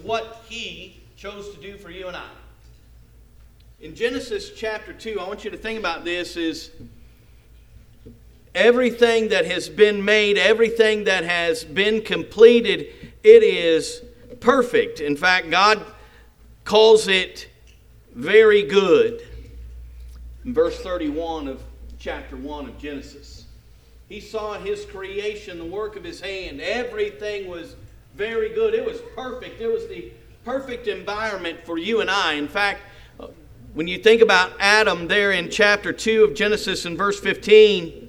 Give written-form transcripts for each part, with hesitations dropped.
what He chose to do for you and I. In Genesis chapter 2, I want you to think about this, is everything that has been made, everything that has been completed, it is perfect. In fact, God calls it very good. In verse 31 of chapter 1 of Genesis, He saw His creation, the work of His hand. Everything was very good. It was perfect. It was the perfect environment for you and I. In fact, when you think about Adam there in chapter 2 of Genesis in verse 15,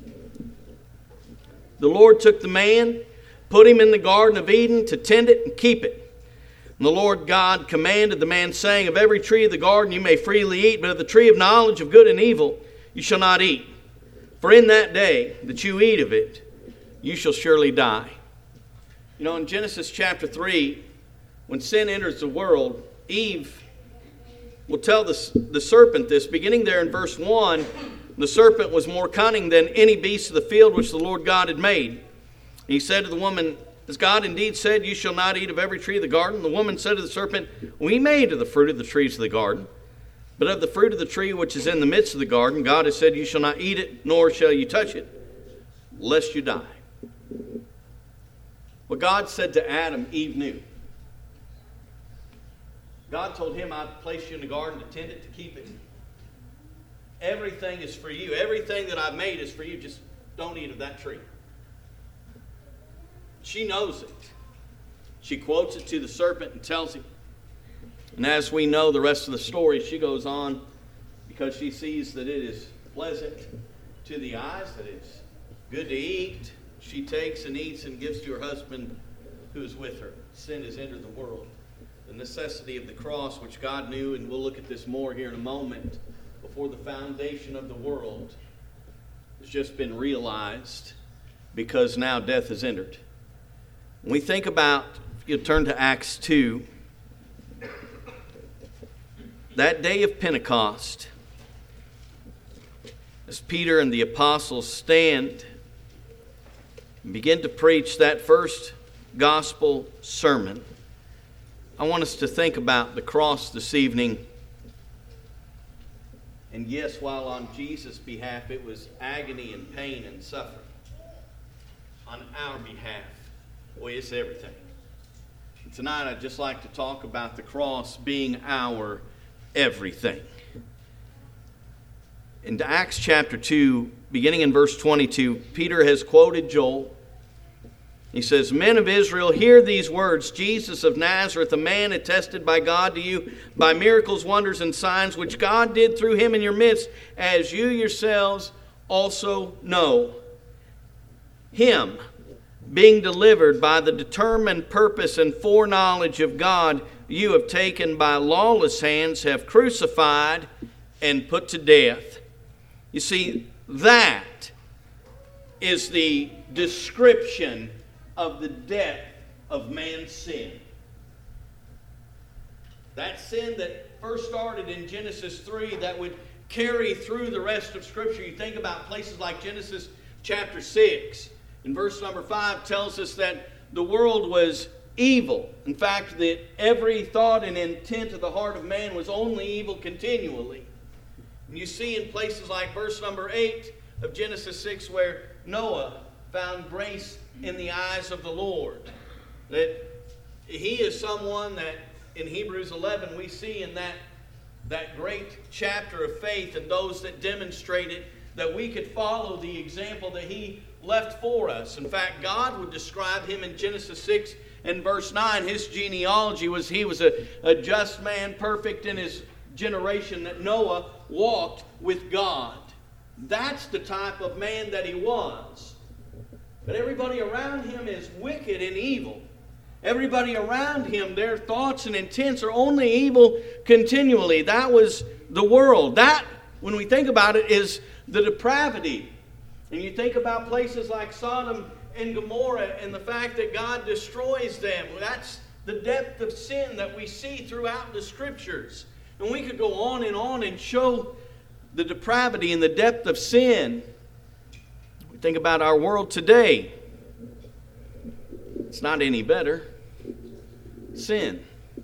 the Lord took the man, put him in the Garden of Eden to tend it and keep it. And the Lord God commanded the man, saying, of every tree of the garden you may freely eat, but of the tree of knowledge of good and evil you shall not eat. For in that day that you eat of it, you shall surely die. You know, in Genesis chapter 3, when sin enters the world, Eve will tell the serpent this. Beginning there in verse 1, the serpent was more cunning than any beast of the field which the Lord God had made. He said to the woman, has God indeed said, you shall not eat of every tree of the garden? The woman said to the serpent, we may eat of the fruit of the trees of the garden, but of the fruit of the tree which is in the midst of the garden, God has said, you shall not eat it, nor shall you touch it, lest you die. What God said to Adam, Eve knew. God told him, I've placed you in the garden to tend it, to keep it. Everything is for you. Everything that I've made is for you. Just don't eat of that tree. She knows it. She quotes it to the serpent and tells him. And as we know the rest of the story, she goes on because she sees that it is pleasant to the eyes, that it's good to eat. She takes and eats and gives to her husband who is with her. Sin has entered the world. The necessity of the cross, which God knew, and we'll look at this more here in a moment, before the foundation of the world, has just been realized because now death has entered. When we think about, if you turn to Acts 2, that day of Pentecost, as Peter and the apostles stand and begin to preach that first gospel sermon, I want us to think about the cross this evening. And yes, while on Jesus' behalf it was agony and pain and suffering, on our behalf, boy, it's everything. And tonight I'd just like to talk about the cross being our everything. In Acts chapter 2, beginning in verse 22, Peter has quoted Joel. He says, men of Israel, hear these words. Jesus of Nazareth, a man attested by God to you by miracles, wonders, and signs, which God did through him in your midst, as you yourselves also know. Him, being delivered by the determined purpose and foreknowledge of God, you have taken by lawless hands, have crucified and put to death. You see, that is the description of the depth of man's sin. That sin that first started in Genesis 3 that would carry through the rest of Scripture. You think about places like Genesis chapter 6. In verse number 5 tells us that the world was evil. In fact, that every thought and intent of the heart of man was only evil continually. And you see in places like verse number 8 of Genesis 6 where Noah found grace in the eyes of the Lord. That he is someone that in Hebrews 11 we see in that great chapter of faith and those that demonstrate it, that we could follow the example that he left for us. In fact, God would describe him in Genesis 6 and verse 9. His genealogy was he was a just man, perfect in his generation, that Noah walked with God. That's the type of man that he was. But everybody around him is wicked and evil. Everybody around him, their thoughts and intents are only evil continually. That was the world. That, when we think about it, is the depravity. And you think about places like Sodom and Gomorrah and the fact that God destroys them. That's the depth of sin that we see throughout the Scriptures. And we could go on and show the depravity and the depth of sin. We think about our world today. It's not any better. sin.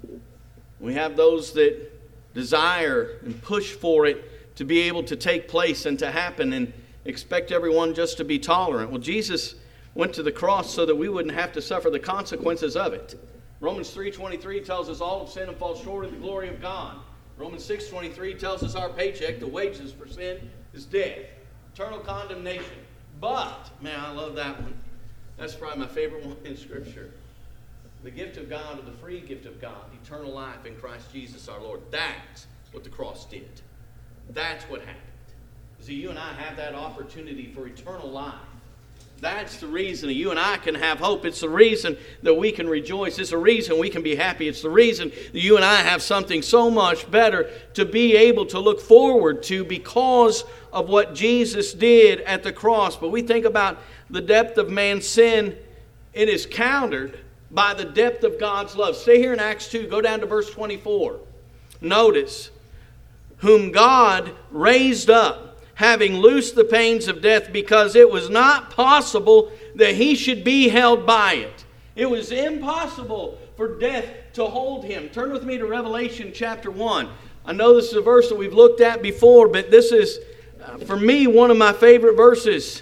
We have those that desire and push for it to be able to take place and to happen and expect everyone just to be tolerant. Well, Jesus went to the cross so that we wouldn't have to suffer the consequences of it. Romans 3:23 tells us all have sinned and fall short of the glory of God. Romans 6:23 tells us our paycheck, the wages for sin, is death, eternal condemnation. But, man, I love that one. That's probably my favorite one in Scripture. The gift of God, or the free gift of God, eternal life in Christ Jesus our Lord. That's what the cross did. That's what happened. See, you and I have that opportunity for eternal life. That's the reason that you and I can have hope. It's the reason that we can rejoice. It's the reason we can be happy. It's the reason that you and I have something so much better to be able to look forward to because of what Jesus did at the cross. But we think about the depth of man's sin. It is countered by the depth of God's love. Stay here in Acts 2. Go down to verse 24. Notice, whom God raised up, having loosed the pains of death, because it was not possible that he should be held by it. It was impossible for death to hold him. Turn with me to Revelation chapter 1. I know this is a verse that we've looked at before, but this is, for me, one of my favorite verses.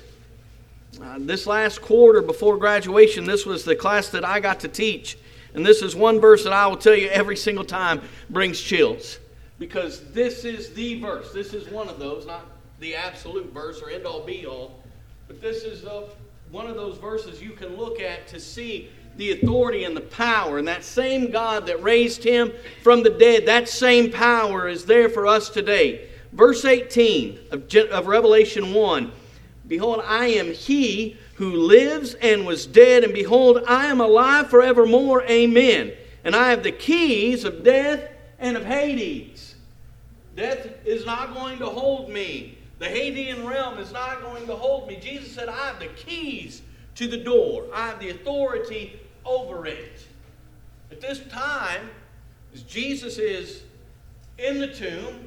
This last quarter before graduation, this was the class that I got to teach. And this is one verse that I will tell you every single time brings chills. Because this is the verse. This is one of those, not the absolute verse or end all be all, but this is one of those verses you can look at to see the authority and the power. And that same God that raised him from the dead, that same power is there for us today. Verse 18 of Revelation 1. Behold, I am he who lives and was dead, and behold, I am alive forevermore. Amen. And I have the keys of death and of Hades. Death is not going to hold me. The Hadean realm is not going to hold me. Jesus said, I have the keys to the door. I have the authority over it. At this time, as Jesus is in the tomb,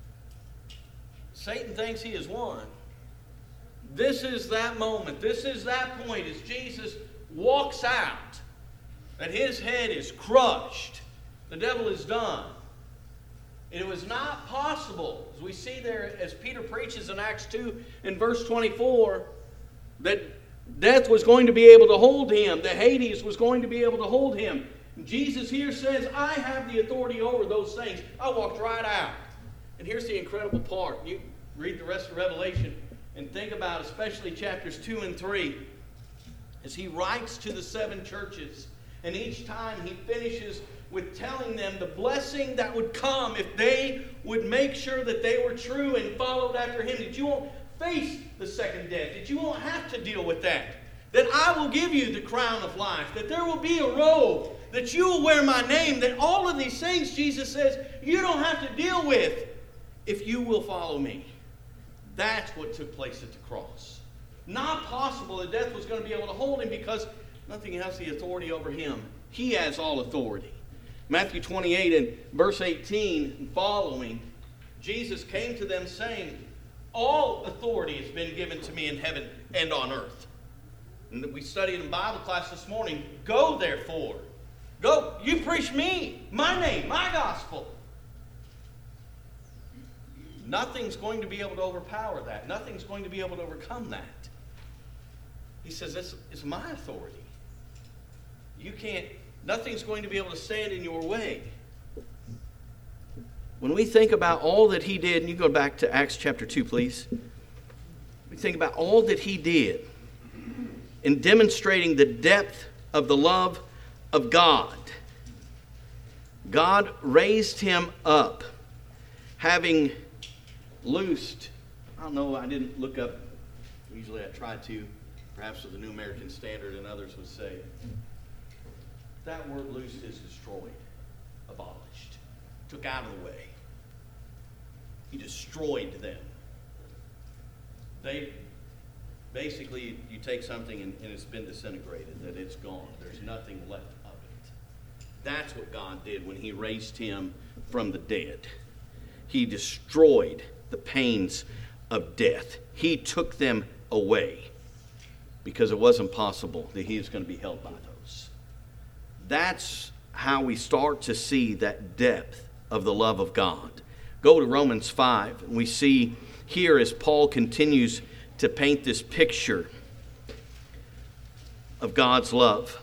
Satan thinks he has won. This is that moment. This is that point as Jesus walks out, that his head is crushed. The devil is done. It was not possible, as we see there, as Peter preaches in Acts 2 in verse 24, that death was going to be able to hold him, that Hades was going to be able to hold him. Jesus here says, I have the authority over those things. I walked right out. And here's the incredible part. You read the rest of Revelation and think about especially chapters 2 and 3 as he writes to the 7 churches. And each time he finishes with telling them the blessing that would come if they would make sure that they were true and followed after him, that you won't face the second death, that you won't have to deal with that, that I will give you the crown of life, that there will be a robe, that you will wear my name, that all of these things, Jesus says, you don't have to deal with if you will follow me. That's what took place at the cross. Not possible that death was going to be able to hold him because nothing has the authority over him. He has all authority. Matthew 28 and verse 18 and following, Jesus came to them saying, all authority has been given to me in heaven and on earth. And we studied in Bible class this morning, go therefore. Go, you preach me, my name, my gospel. Nothing's going to be able to overpower that. Nothing's going to be able to overcome that. He says, this is my authority. You can't, nothing's going to be able to stand in your way. When we think about all that he did, and you go back to Acts chapter 2, please. We think about all that he did in demonstrating the depth of the love of God. God raised him up, having loosed, I don't know, I didn't look up, usually I try to, perhaps with the New American Standard and others would say, that word loosed is destroyed, abolished, took out of the way. He destroyed them. They, basically, you take something and it's been disintegrated, that it's gone. There's nothing left of it. That's what God did when he raised him from the dead. He destroyed the pains of death. He took them away because it wasn't possible that he was going to be held by those. That's how we start to see that depth of the love of God. Go to Romans 5, and we see here as Paul continues to paint this picture of God's love.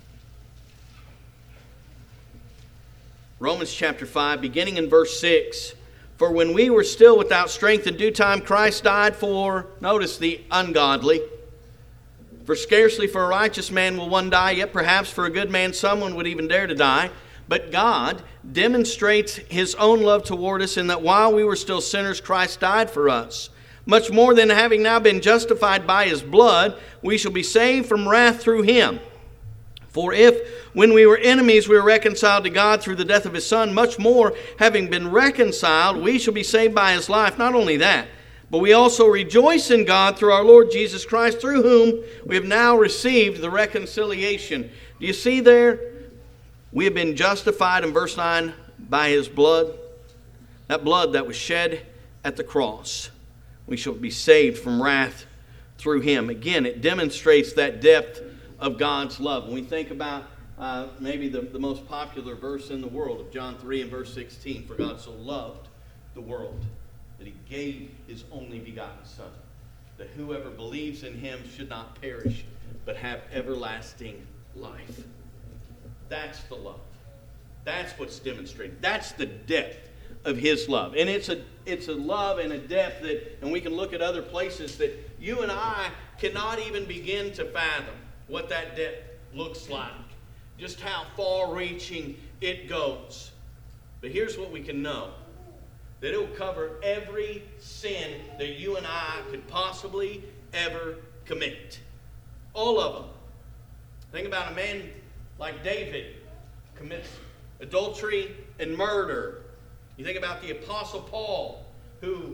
Romans chapter 5, beginning in verse 6. For when we were still without strength, in due time Christ died for, notice, the ungodly. For scarcely for a righteous man will one die, yet perhaps for a good man someone would even dare to die. But God demonstrates His own love toward us in that while we were still sinners, Christ died for us. Much more than having now been justified by His blood, we shall be saved from wrath through Him. For if, when we were enemies, we were reconciled to God through the death of His Son, much more, having been reconciled, we shall be saved by His life. Not only that, but we also rejoice in God through our Lord Jesus Christ, through whom we have now received the reconciliation. Do you see there? We have been justified, in verse 9, by His blood. That blood that was shed at the cross. We shall be saved from wrath through Him. Again, it demonstrates that depth of God's love. When we think about maybe the most popular verse in the world of John 3 and verse 16, for God so loved the world that He gave His only begotten Son, that whoever believes in Him should not perish, but have everlasting life. That's the love. That's what's demonstrated. That's the depth of His love. And it's a love and a depth that, and we can look at other places that you and I cannot even begin to fathom what that depth looks like, just how far-reaching it goes. But here's what we can know, that it will cover every sin that you and I could possibly ever commit. All of them. Think about a man like David, commits adultery and murder. You think about the Apostle Paul, who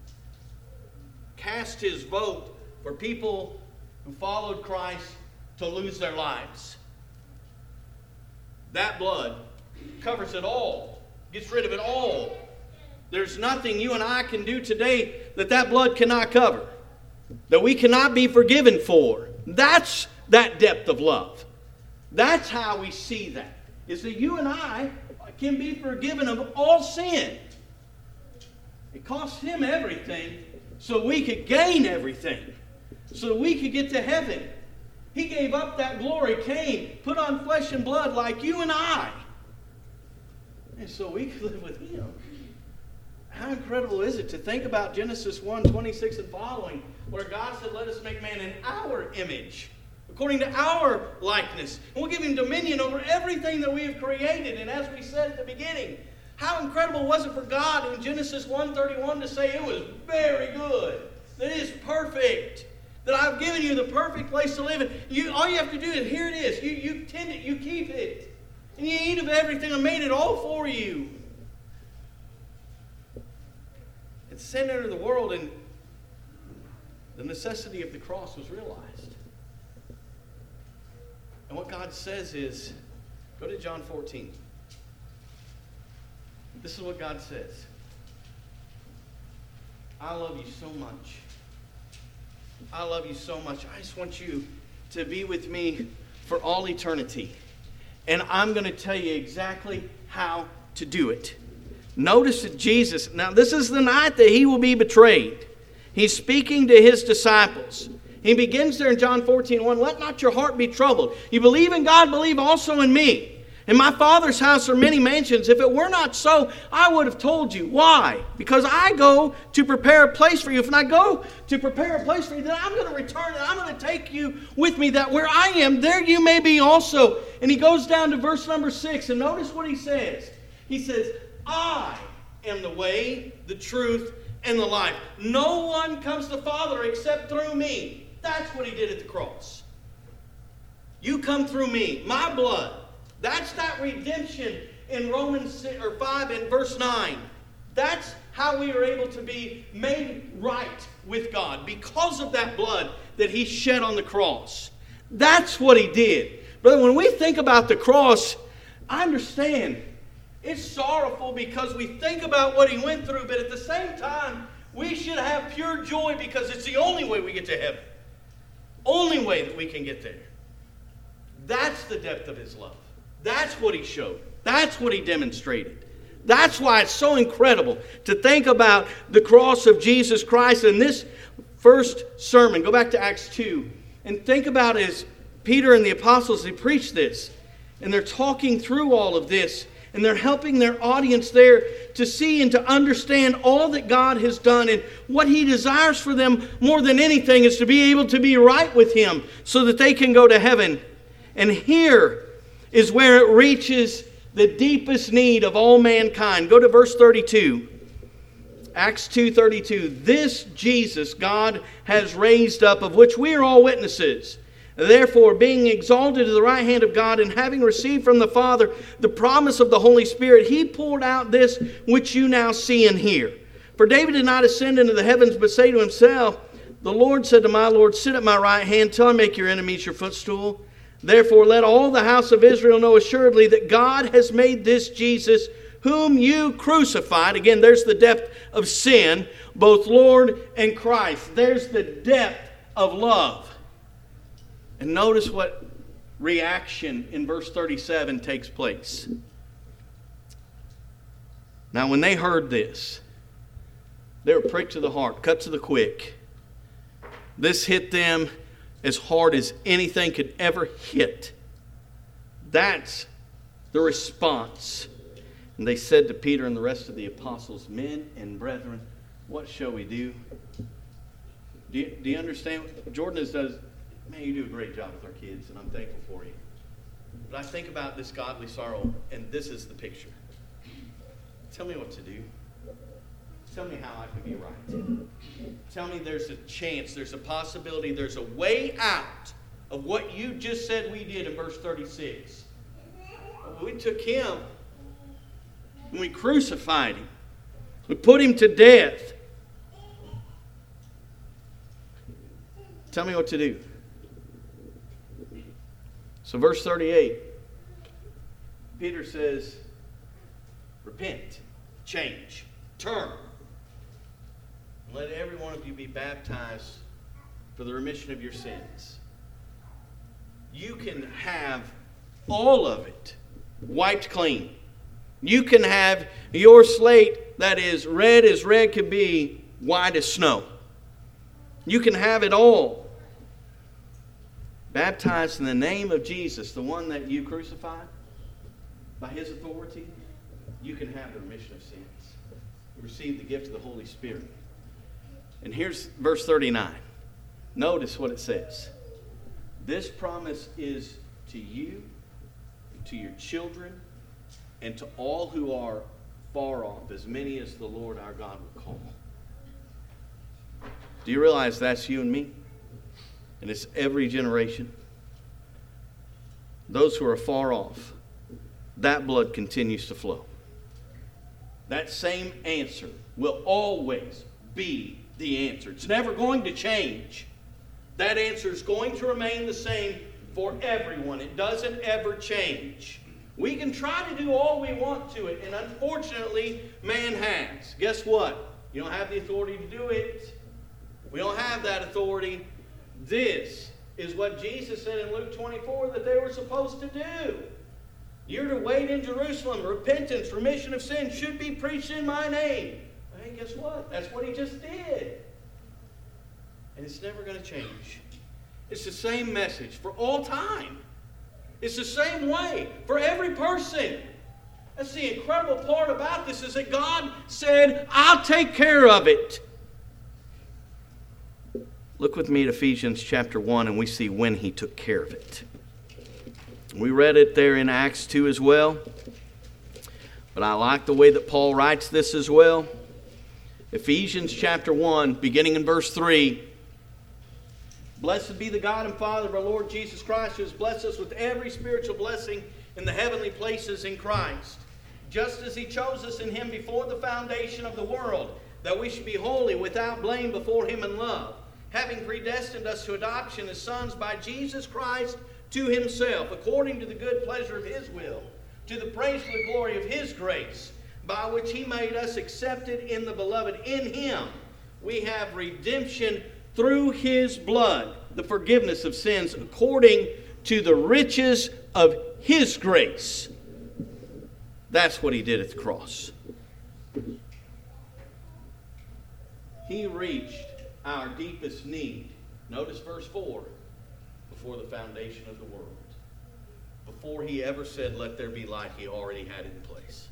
cast his vote for people who followed Christ to lose their lives. That blood covers it all, gets rid of it all. There's nothing you and I can do today that blood cannot cover, that we cannot be forgiven for. That's that depth of love. That's how we see that, is that you and I can be forgiven of all sin. It cost Him everything so we could gain everything, so we could get to heaven. He gave up that glory, came, put on flesh and blood like you and I, and so we could live with Him. How incredible is it to think about Genesis 1:26 and following, where God said, let us make man in our image, according to our likeness. And we'll give Him dominion over everything that we have created. And as we said at the beginning, how incredible was it for God in Genesis 1:31 to say it was very good, that it is perfect, that I've given you the perfect place to live in. All you have to do is, here it is. You tend it, you keep it, and you eat of everything. I made it all for you. And sin entered the world, and the necessity of the cross was realized. And what God says is, go to John 14. This is what God says. I love you so much. I love you so much. I just want you to be with me for all eternity. And I'm going to tell you exactly how to do it. Notice that Jesus, now this is the night that He will be betrayed. He's speaking to His disciples. He begins there in John 14:1, let not your heart be troubled. You believe in God, believe also in me. In my Father's house are many mansions. If it were not so, I would have told you. Why? Because I go to prepare a place for you. If I go to prepare a place for you, then I'm going to return and I'm going to take you with me, that where I am, there you may be also. And He goes down to verse number 6, and notice what He says. He says, I am the way, the truth, and the life. No one comes to the Father except through me. That's what He did at the cross. You come through me, my blood. That's that redemption in Romans 5 and verse 9. That's how we are able to be made right with God, because of that blood that He shed on the cross. That's what He did. Brother, when we think about the cross, I understand it's sorrowful because we think about what He went through, but at the same time, we should have pure joy because it's the only way we get to heaven. Only way that we can get there. That's the depth of His love. That's what he showed. That's what he demonstrated. That's why it's so incredible to think about the cross of Jesus Christ in this first sermon. Go back to Acts 2 and think about as Peter and the apostles, they preach this. And they're talking through all of this. And they're helping their audience there to see and to understand all that God has done. And what he desires for them more than anything is to be able to be right with him so that they can go to heaven. And here is where it reaches the deepest need of all mankind. Go to verse 32. Acts 2:32. This Jesus God has raised up, of which we are all witnesses. Therefore, being exalted to the right hand of God, and having received from the Father the promise of the Holy Spirit, he poured out this which you now see and hear. For David did not ascend into the heavens, but say to himself, the Lord said to my Lord, sit at my right hand till I make your enemies your footstool. Therefore, let all the house of Israel know assuredly that God has made this Jesus, whom you crucified. Again, there's the depth of sin, both Lord and Christ. There's the depth of love. And notice what reaction in verse 37 takes place. Now, when they heard this, they were pricked to the heart, cut to the quick. This hit them as hard as anything could ever hit. That's the response. And they said to Peter and the rest of the apostles, men and brethren, what shall we do? Do you understand? Jordan does, man, you do a great job with our kids, and I'm thankful for you. But I think about this godly sorrow, and this is the picture. Tell me what to do. Tell me how I can be right. Tell me there's a chance, there's a possibility, there's a way out of what you just said we did in verse 36. We took him and we crucified him. We put him to death. Tell me what to do. So verse 38, Peter says, repent, change, turn. Let every one of you be baptized for the remission of your sins. You can have all of it wiped clean. You can have your slate that is red as red could be, white as snow. You can have it all. Baptized in the name of Jesus, the one that you crucified, by his authority, you can have the remission of sins. You receive the gift of the Holy Spirit. And here's verse 39. Notice what it says. This promise is to you, to your children, and to all who are far off, as many as the Lord our God will call. Do you realize that's you and me? And it's every generation. Those who are far off, that blood continues to flow. That same answer will always be the answer. It's never going to change. That answer is going to remain the same for everyone. It doesn't ever change. We can try to do all we want to it, and unfortunately, man has. Guess what? You don't have the authority to do it. We don't have that authority. This is what Jesus said in Luke 24 that they were supposed to do. You're to wait in Jerusalem. Repentance, remission of sin should be preached in my name. Hey, guess what? That's what he just did. And it's never going to change. It's the same message for all time. It's the same way for every person. That's the incredible part about this, is that God said, I'll take care of it. Look with me at Ephesians chapter 1, and we see when he took care of it. We read it there in Acts 2 as well. But I like the way that Paul writes this as well. Ephesians chapter 1, beginning in verse 3. Blessed be the God and Father of our Lord Jesus Christ, who has blessed us with every spiritual blessing in the heavenly places in Christ, just as he chose us in him before the foundation of the world, that we should be holy, without blame before him in love, having predestined us to adoption as sons by Jesus Christ to himself, according to the good pleasure of his will, to the praise and the glory of his grace, by which he made us accepted in the beloved. In him we have redemption through his blood, the forgiveness of sins, according to the riches of His grace. That's what He did at the cross. He reached our deepest need. Notice verse 4. Before the foundation of the world. Before He ever said, let there be light, He already had it in place.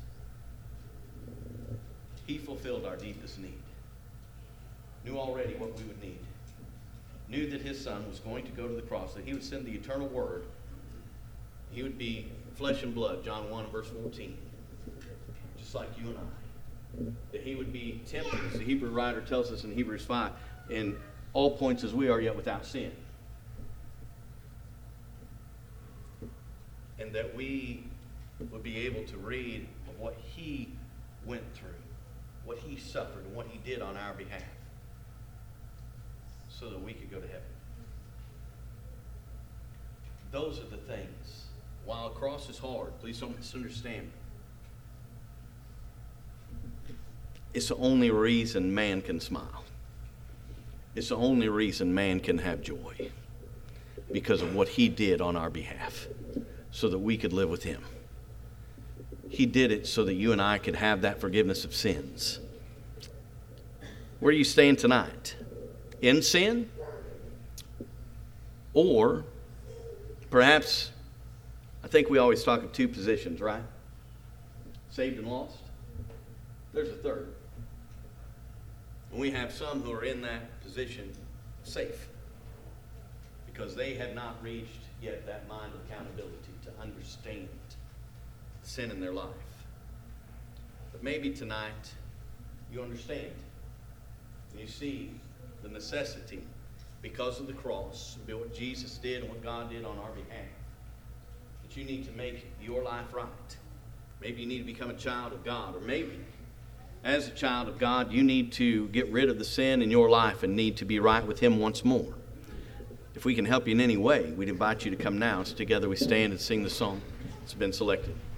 He fulfilled our deepest need. Knew already what we would need. Knew that His Son was going to go to the cross, that He would send the eternal Word. He would be flesh and blood, John 1 verse 14. Just like you and I. That He would be tempted, as the Hebrew writer tells us in Hebrews 5, in all points as we are, yet without sin. And that we would be able to read of what He went through, what He suffered, and what He did on our behalf, so that we could go to heaven. Those are the things. While a cross is hard, please don't misunderstand me. It's the only reason man can smile. It's the only reason man can have joy. Because of what He did on our behalf, so that we could live with Him. He did it so that you and I could have that forgiveness of sins. Where are you staying tonight? In sin? Or perhaps, I think we always talk of two positions, right? Saved and lost. There's a third. And we have some who are in that position safe, because they have not reached yet that mind of accountability to understand sin in their life. But maybe tonight you understand. You see the necessity, because of the cross, and what Jesus did and what God did on our behalf, that you need to make your life right. Maybe you need to become a child of God, or maybe as a child of God you need to get rid of the sin in your life and need to be right with Him once more. If we can help you in any way, we'd invite you to come now. So together we stand and sing the song that's been selected.